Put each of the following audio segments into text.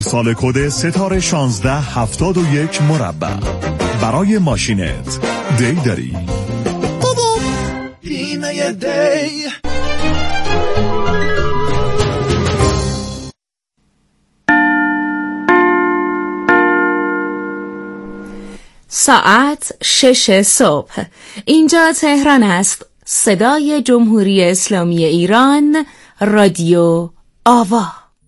سال کد ستاره 1671 مربع. برای ماشینت دی داری؟ بیمه دی. ساعت 6 صبح. اینجا تهران است. صدای جمهوری اسلامی ایران، رادیو آوا.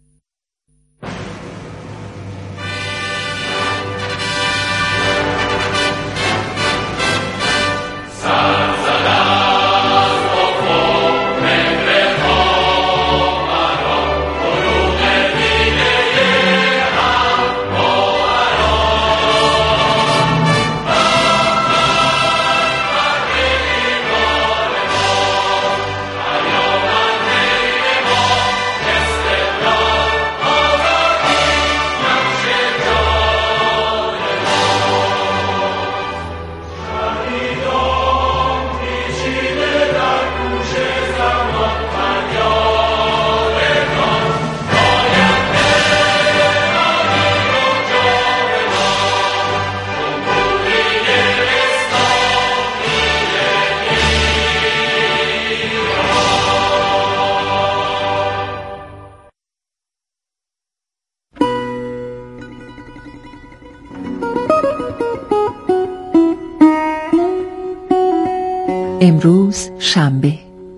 امروز شنبه.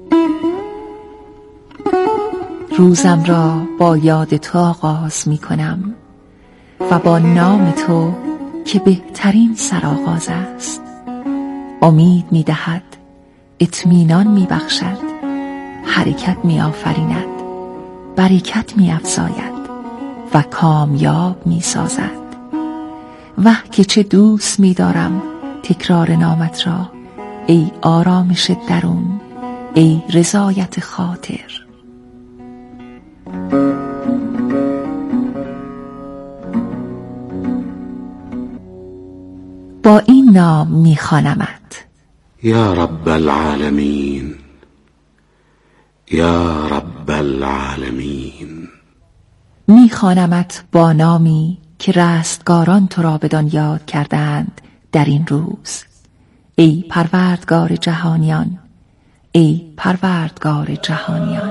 روزم را با یاد تو آغاز می کنم و با نام تو که بهترین سرآغاز است. امید می دهد، اطمینان می بخشد، حرکت می آفریند، برکت می افزاید و کامیاب می سازد. وه که چه دوست می دارم تکرار نامت را، ای آرامش درون، ای رضایت خاطر. با این نام می‌خوانمت: یا رب العالمین، یا رب العالمین. می‌خوانمت با نامی که رستگاران تو را بدان یاد کردند در این روز. ای پروردگار جهانیان، ای پروردگار جهانیان.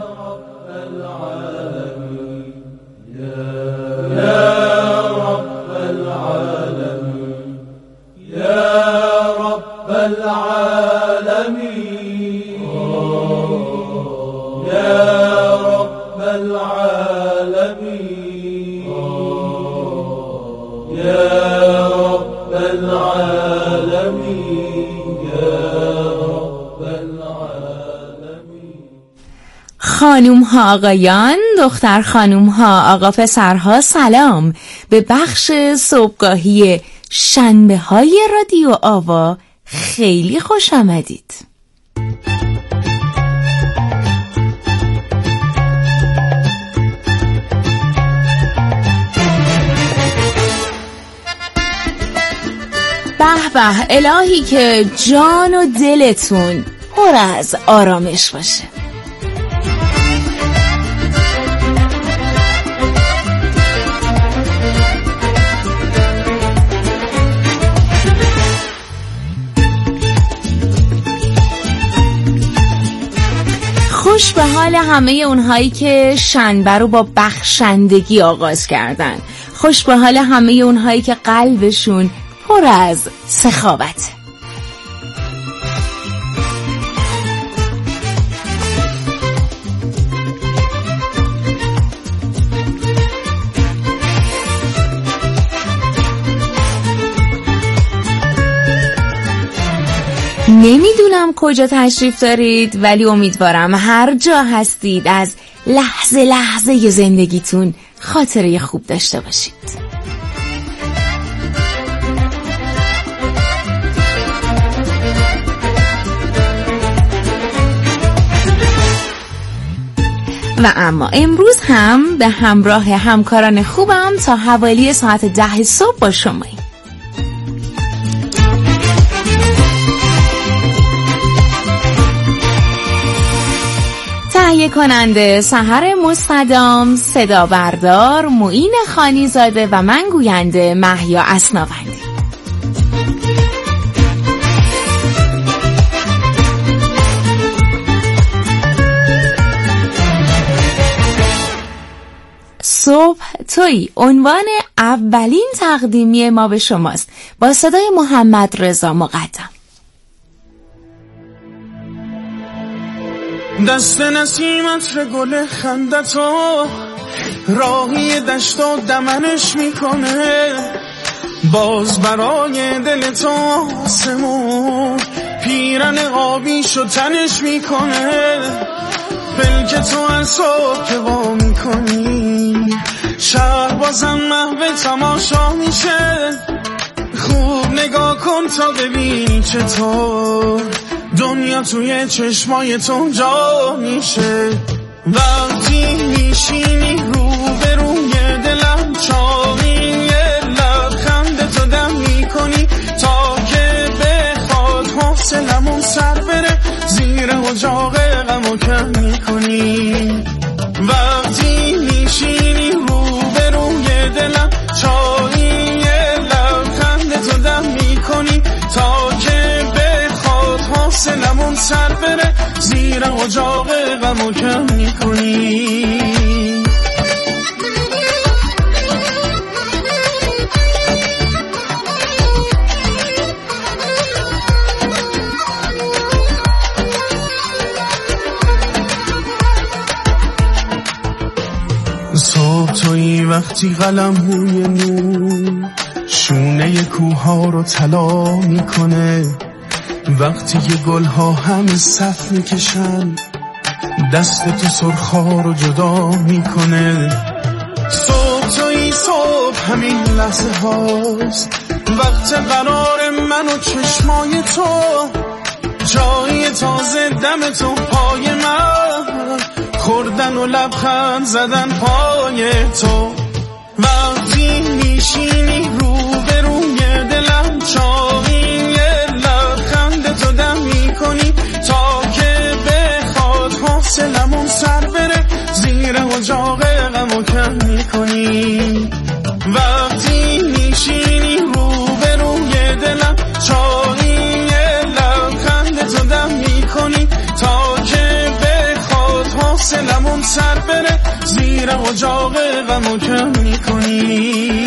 خانوم ها آقایان، دختر خانوم ها آقا پسرها، سلام. به بخش صبحگاهی شنبه های رادیو آوا خیلی خوش آمدید. به به، الهی که جان و دلتون پر از آرامش باشه. خوش به حال همه اونهایی که شنبه رو با بخشندگی آغاز کردن. خوش به حال همه اونهایی که قلبشون پر از سخاوته. نمیدونم کجا تشریف دارید، ولی امیدوارم هر جا هستید از لحظه لحظه زندگیتون خاطره خوب داشته باشید. و اما امروز هم به همراه همکاران خوبم تا حوالی ساعت 10 صبح با شماییم. تهیه کننده سحر مستدام، صدا بردار معین خانیزاده و من گوینده مهیا اسناوندی. صبح تویی عنوان اولین تقدیمی ما به شماست با صدای محمد رضا مقدم. دست نسیمت ره گل خندتو راهی دشت و دمنش میکنه، باز برای دل تو آسمون پیرن آبیشو تنش میکنه. پلک تو از صبح که وا میکنی شهر بازم محو تماشا میشه. خوب نگاه کن تا ببینی چطور دنیا توی چشمای تو جا میشه. وقتی میشینی رو به روی دلم چاقی یه لبخند تو دم میکنی تا که بخواد حوصلمون سر بره، زیر اجاق غمو کم میکنی. وقتی میشینی رو به روی دلم چاقی یه لبخند تو دم میکنی تا که بخواد حوصلمون سر بره، زیر اجاق غمو کم میکنی. صبح تویی وقتی قلم روی نور شونه کوها رو طلا میکنه، وقتی که گلها همه صف میکشن دست تو سرخا رو جدا میکنه. صبح تویی صبح همین لحظه هاست، وقت قرار من و چشمای تو، جای تازه دم تو پای من، خوردن و لبخند زدن پای تو. وقتی میشینی رو به روی دلم چاقی یه لبخند تو دم میکنی تا که بخواد حوصلمون سر بره، زیر اجاق غمو کم میکنی. وقتی میشینی رو به روی دلم چاقی یه لبخند تو دم میکنی تا که بخواد حوصلمون سر بره، زیر اجاق غمو کم میکنی.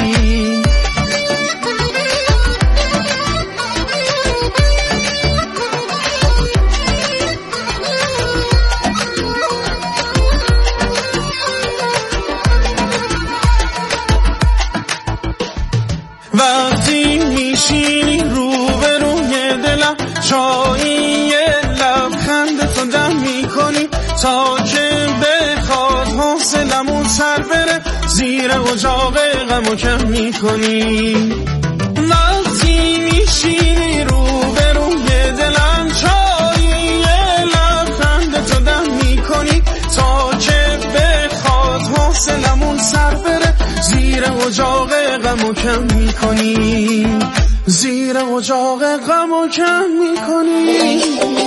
وقتی میشینی رو به روی دلم چایی یه لبخند تو دم میکنی تا که بخواد حوصلمون سر بره، زیر اجاق غمو کم میکنی. وقتی میشینی رو به روی دلم چایی یه لبخند تو دم میکنی تا که بخواد حوصلمون سر بره، زیر اجاق غمو کم میکنی، زیر اجاق غمو کم میکنی.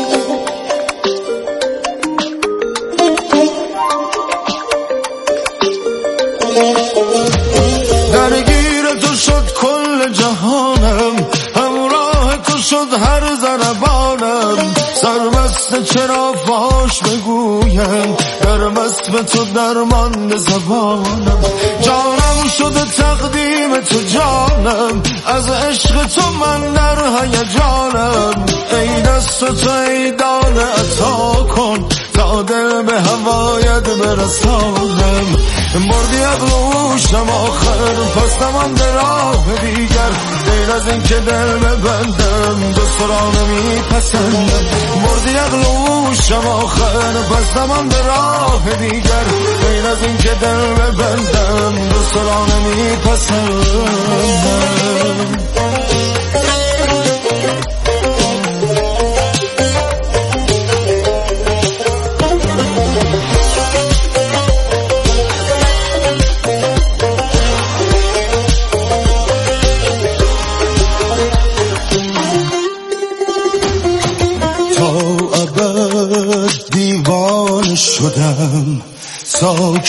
درگیر تو شد کل جهانم، همراه تو شد هر ضربانم، سرمست چرا فاش بگویم، درمست به تو درمان زبانم، جانم شده تقدیم تو جانم، از عشق تو من در هیجانم، ای دست تو ای دانه عطا کن تا دل به هوایت برسانم. مردی اغلوشم آخر پس نمانده راه دیگر، غیر از این که دل ببندم دوست را نمیپسندم. مردی اغلوشم آخر پس نمانده راه دیگر، غیر از این که دل ببندم دوست را نمیپسندم. دیوانه شدم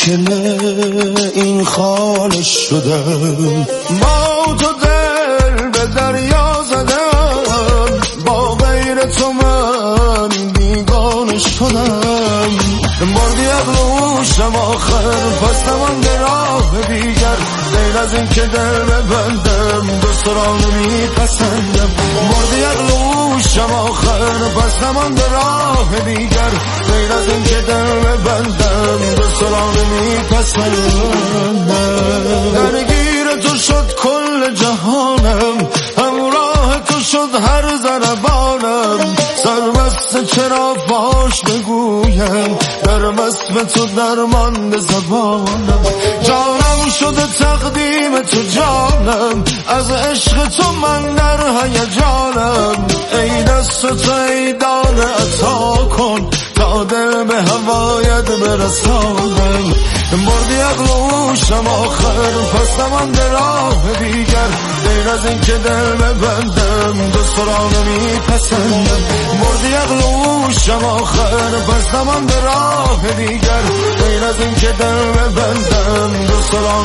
ساکن این خانه شدم. با تو دل به دریا زدم، با غیر تو من بیگانه شدم. مردی عقل و هوشم آخر، پس نمانده راه دیگر غیر از این که دل ببندم، دوست را نمیپسندم. مردی عقل و هوشم آخر، پس نمانده راه دیگر غیر از این که دل ببندم، دوست را نمیپسندم. درگیر تو شد کل جهانم، همراه تو شد هر ضربانم. سرمست چرا فاش بگویم، در وصف تو درمانده زبانم. جانم شده تقدیم تو جانم، از عشق تو من در هیجانم. ای دست تو ای دانه عطا کن، تا دل به هوایت برسانم. مردی عقل و هوشم آخر، پس نمانده راه دیگر غیر از این که دل ببندم، دوست را نمیپسندم. مردی عقل و هوشم آخر، پس نمانده راه دیگر غیر از این که دل ببندم، دوست را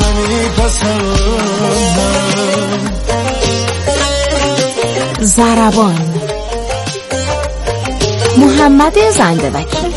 نمیپسندم. ضربان محمد زنده‌وکیل.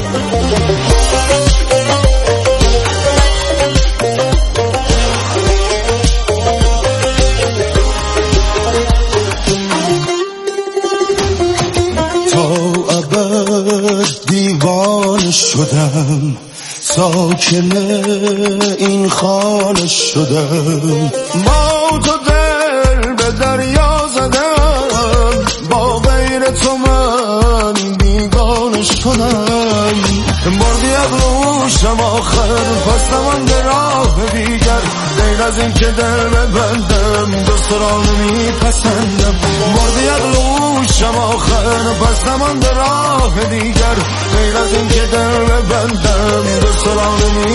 دیوانه شدم، ساکن این خانه شدم. با تو دل به دریا زدم، با غیر تو من بیگانه شدم. مردی عقل و هوشم آخر، پس نمانده راه دیگر غیر از این که دل ببندم، دوست را نمیپسندم. مردی عقل و هوشم آخر، پس نمانده راه دیگر غیر از این که دل ببندم، دوست را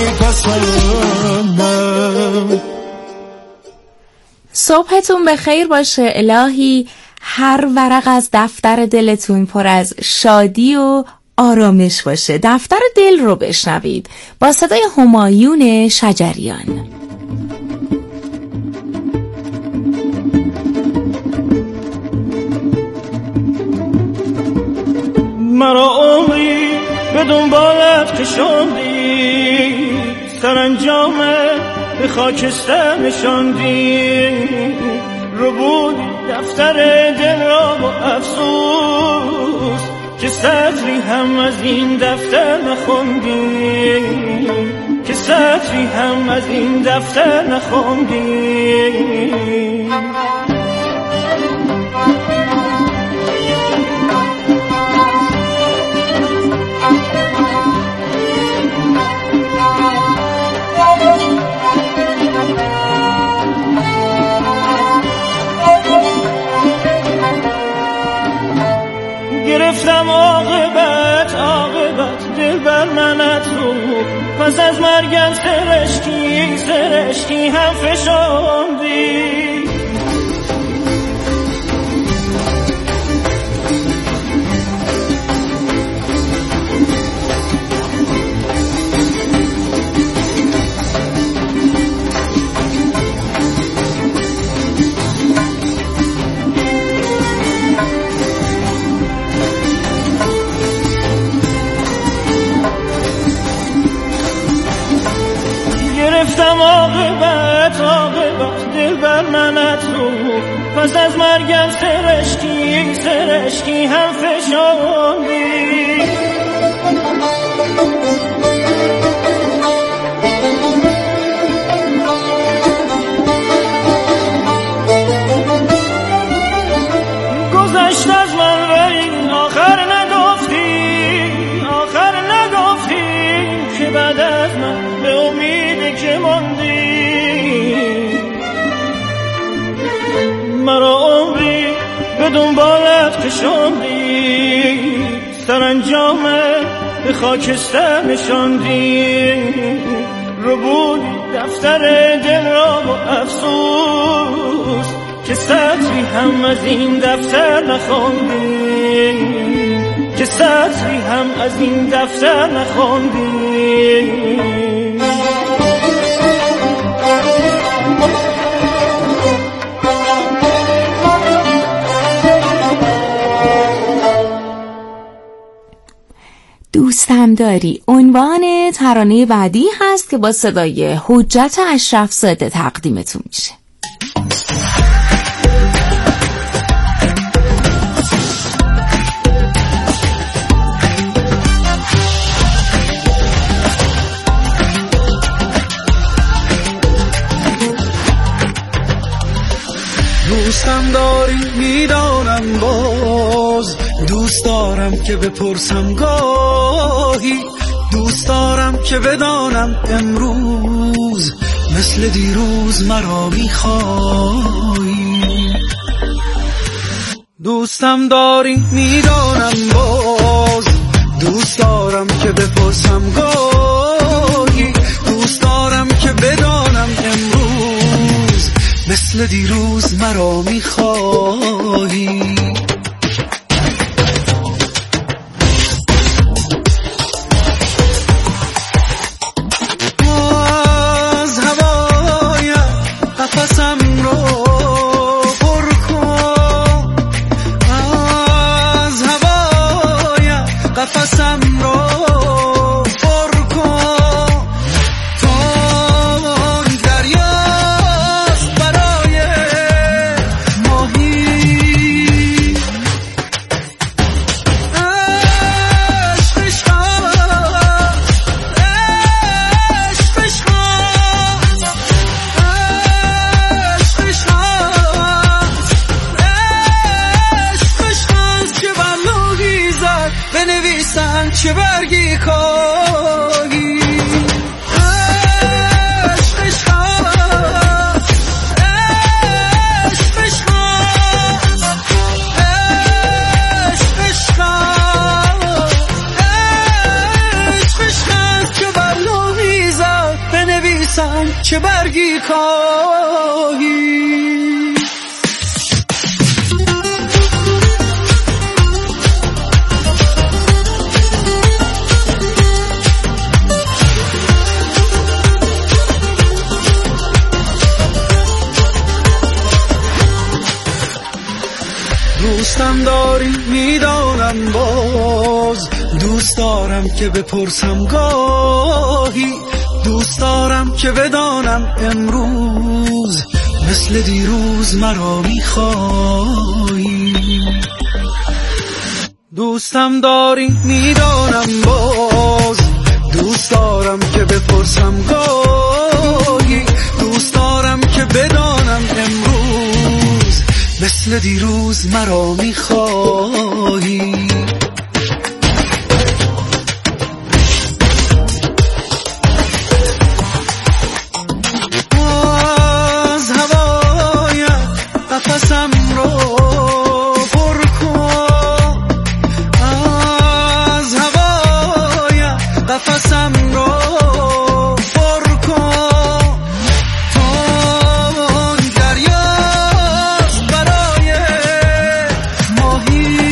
نمیپسندم. صبحتون به خیر باشه. الهی هر ورق از دفتر دلتون پر از شادی و آرامش باشه. دفتر دل رو بشنوید با صدای همایون شجریان. مرا عمری به دنبالت کشاندی، سرانجامه به خاکستر نشاندی. رو بود دفتر دل را با افسوس، که سطری هم از این دفتر نخوندی، که سطری هم از این دفتر نخوندی. گرفتم عاقبت دل بر منت رو، پس از مرگم سرشکی هم فشاندی. گرفتم عاقبت دل بر منت رو، پس از مرگم سرشکی هم فشاندی. گذشت از من ولی آخر نگفتی که بعد از من به امید که ماندی. مرا عمری به دنبالت کشاندی، سرانجامه به خاکستر نشاندی. رو بود دفتر دل را با افسوس، که سطری هم از این دفتر نخوندی، که سطری هم از این دفتر نخوندی. دوستم داری عنوان ترانه بعدی هست که با صدای حجت اشرف زاده تقدیمتون میشه. دوستم داری میدانم باز، دوست دارم که بپرسم گاهی، دوست دارم که بدانم امروز مثل دیروز مرا میخوایی. دوستم داری میدانم باز، دوست دارم که بپرسم گاهی، دوست دارم که بدانم امروز مثل دیروز مرا میخوایی. از هوای قفسم رو پر کن، از هوای قفسم رو پر کن، تا دریاست برای ماهی. بنویسن چه برگی کاهی. بنویسن چه برگی کاهی. دوستم داری میدانم باز، دوست دارم که بپرسم گاهی، دوست دارم که بدانم امروز مثل دیروز مرا میخوایی. دوستم داری میدانم باز، دوست دارم که بپرسم گاهی، دوست دارم که بدانم امروز مثل دیروز مرا میخوایی. از هوای قفسم رو پر کن، از هوای قفسم رو پر کن، تا دریاست برای ماهی.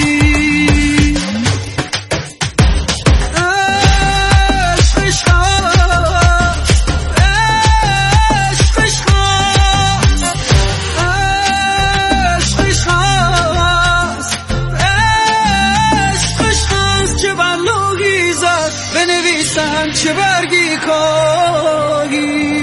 بنویسن چه برگی کاهی.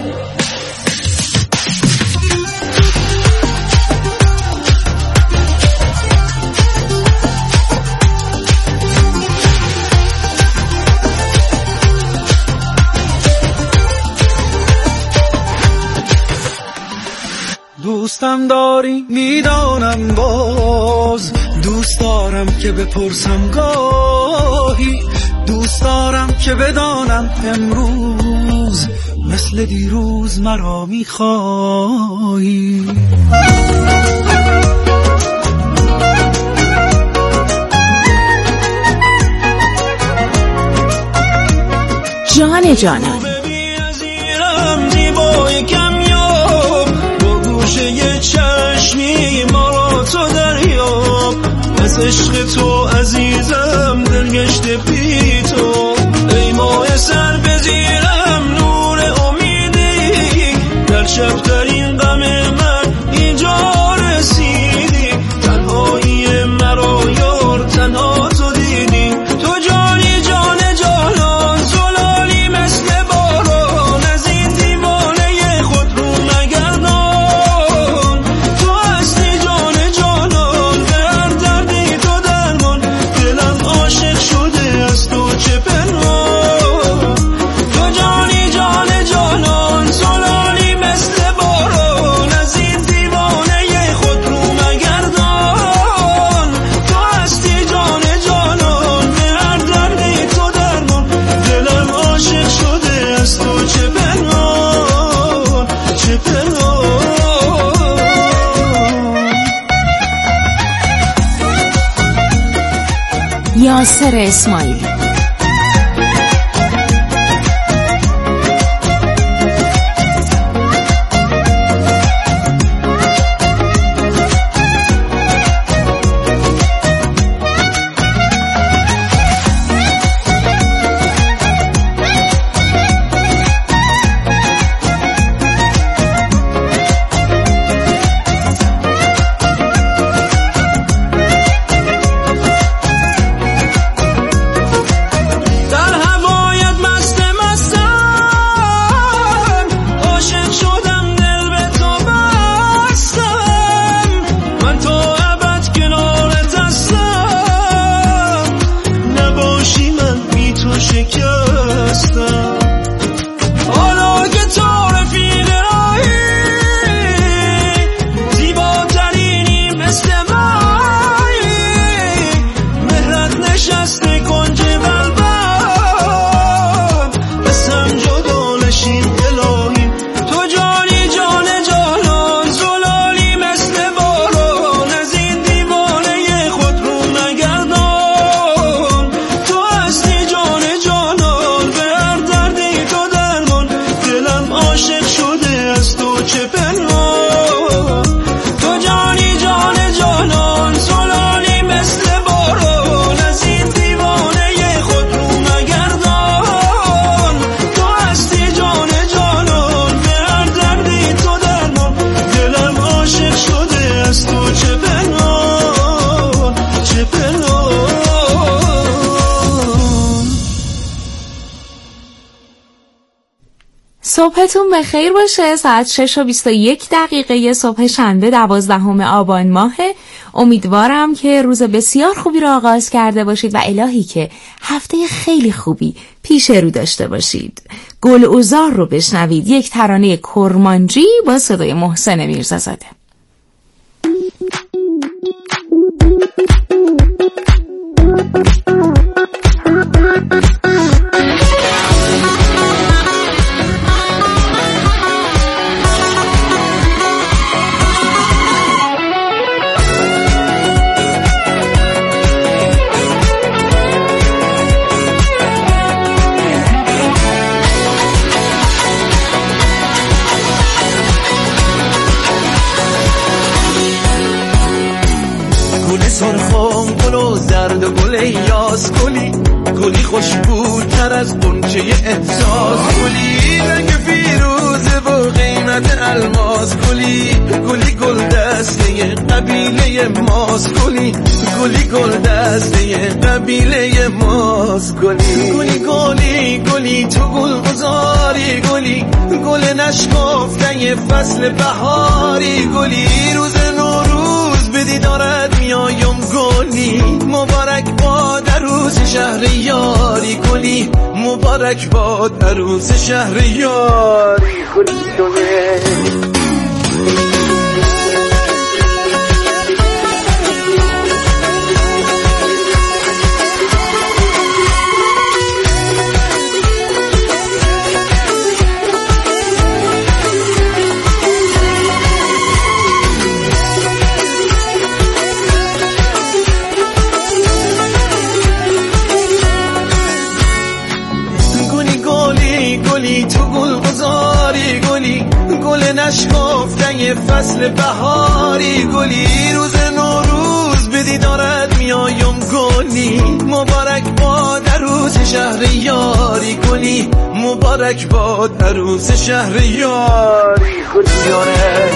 دوستم داری میدانم باز، دوست دارم که بپرسم گاهی، دوست دارم که بدانم امروز مثل دیروز مرا میخوایی. جان جانان زیبای کمیاب، با گوشه چشمی ما را تو دریاب، از عشق تو عزیزم دلگشته بی تو، ای ماه سر بزیرم نور امیدی، در شب‌ترین غم من اینجا رسیدی، تنهایی مرا یار تنها تو دیدی، تو جانی جان ناصر اسماعیلی. صبحتون بخیر باشه. ساعت 6:21 صبح شنبه 12 آبان ماهه. امیدوارم که روز بسیار خوبی رو آغاز کرده باشید و الهی که هفته خیلی خوبی پیش رو داشته باشید. گلعذار رو بشنوید، یک ترانه کرمانجی با صدای محسن میرزازاده. سرخم گل و زرد و گل یاس گلی، گلی خوشبوتر از غنچه احساس، گلی رنگ فیروزه و قیمت الماس، گلی گلی گل دسته قبیله ماست، گلی گلی گل دسته قبیله ماست، گلی گلی گلی گلی تو گل گذاری، گلی گل نشکفته فصل بهاری، گلی روز نوروز بدی دارد میایم، گلی مبارک باد عروس شهر یاری، گلی مبارک باد عروس شهر یاری، گلی شده تو گل گذاری، گلی گل نشکفته فصل بهاری، گلی روز نوروز بدی دارد میایم، گلی مبارک باد عروس شهر یاری، گلی مبارک باد عروس شهر یاری، گلی یاره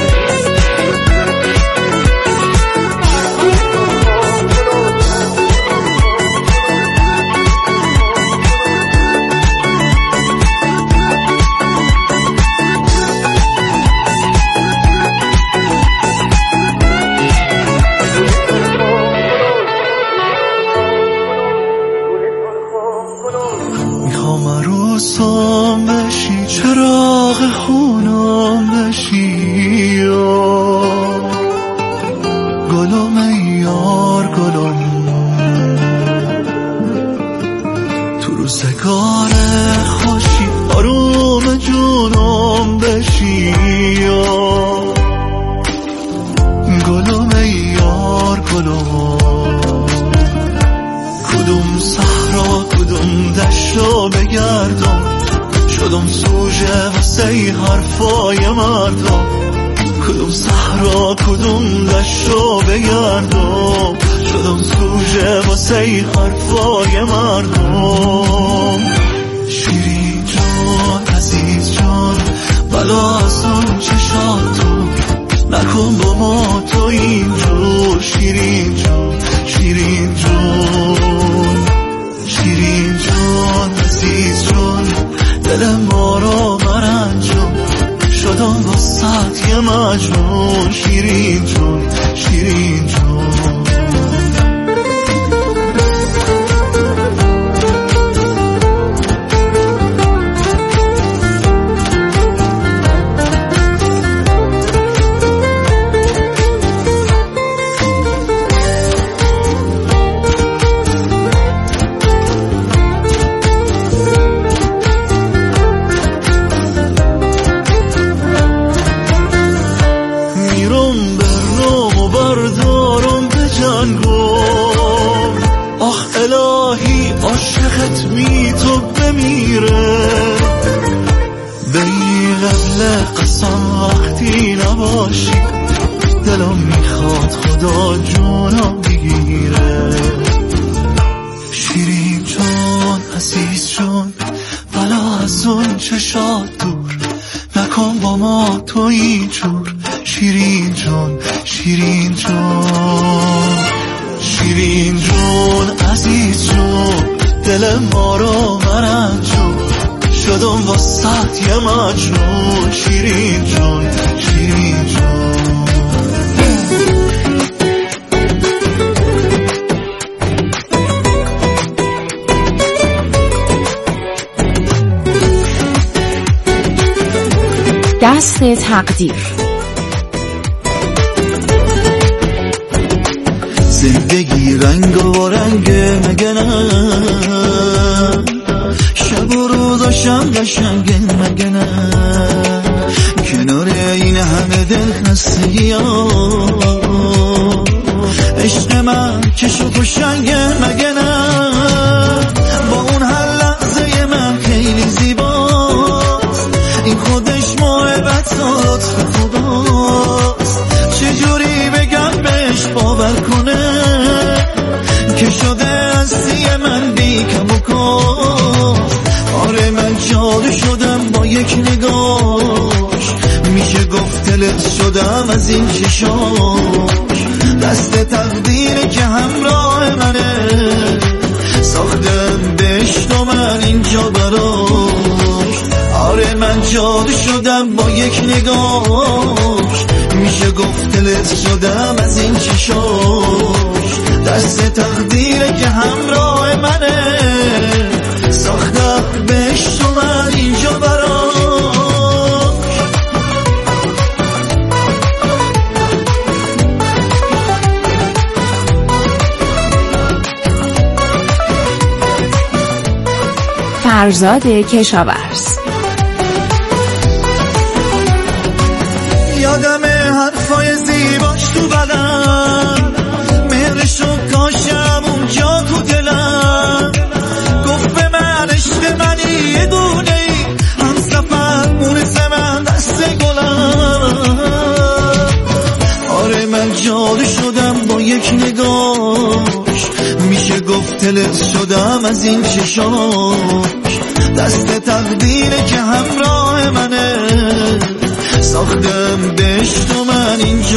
عروسم بشی، چراغ خونم بشی، گلم یار گلم، تو روزگار خوشی آروم جونم بشی، گلم یار گلم، کدوم کدوم سوژه واسه حرفای مردم، کدوم صحرا کدوم دشت رو بگردم، شدم سوژه واسه حرفای مردم. شیرین جان عزیز جان بلا از اون چشاتو نکن با ما تو اینجور. شیرین جان شیرین جان شیرین جان عزیز جان دل ما را مرنجان شدم واسط یه مجنون. شیرین جان شیرین جان عاشقت می تو بمیره به این قبل قسم وقتی نباشی دلم میخواد خدا جونم بگیره. شیرین جان عزیز جان بلا از اون چشات دور نکن با ما تو اینجور. شیرین جان شیرین جان شیرین جان عزیز جان دل ما رو مرنجون شدم واسط یه مجنون. شیرین جان شیرین جان دست تقدیر. زندگی رنگ و رنگه مگه نه، شب و روزاشم قشنگه مگه نه، کنار این همه دل خستگی ها عشق من کشو خوشنگه مگه نه، با اون هر لحظه من خیلی زیباست این خودش محبت و لطف خداست. چجوری بگم بهش باور کنه که شده هستی من بی کم و کاست. آره من جادو شدم با یک نگاش میشه گفت تلت شدم از این چشاش. دست تقدیره که همراه منه ساختم بهشت و من اینجا براش. آره من جادو شدم با یک نگاش میشه گفت تلت شدم از این چشاش. دست تقدیره که همراه منه ساختم بهشت و من اینجا براش. فرزاد کشاورز. یادم حرفای زیباش تو بدن مهرش و کاشم اونجا تو دلم گفت به من عشق منی یه دونه ای هم سفر مونس من دست گلم. آره من جادو شدم با یک نگاش میشه گفت تلت شدم از این چشاش. دست تقدیره که همراه منه ساختم بهشت و من اینجا